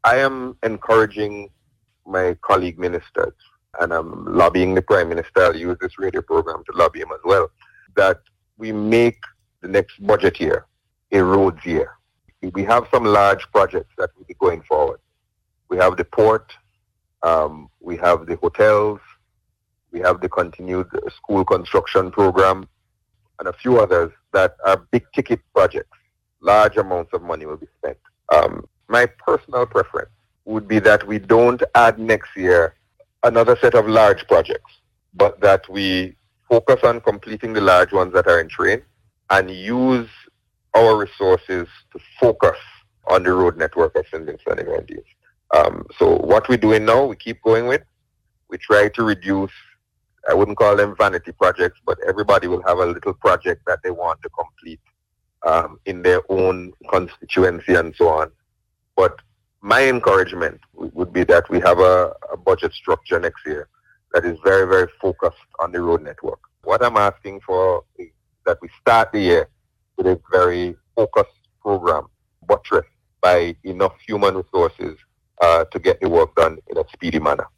I am encouraging my colleague ministers, and I'm lobbying the Prime Minister. I'll use this radio program to lobby him as well, that we make the next budget year a roads year. We have some large projects that will be going forward. We have the port, we have the hotels, we have the continued school construction program, and a few others that are big ticket projects. Large amounts of money will be spent. My personal preference would be that we don't add next year another set of large projects, but that we focus on completing the large ones that are in train and use our resources to focus on the road network of St. Vincent and Grenadines. So what we're doing now, we keep going with. We try to reduce, I wouldn't call them vanity projects, but everybody will have a little project that they want to complete in their own constituency and so on. But my encouragement would be that we have a budget structure next year that is very, very focused on the road network. What I'm asking for is that we start the year with a very focused program, buttressed by enough human resources to get the work done in a speedy manner.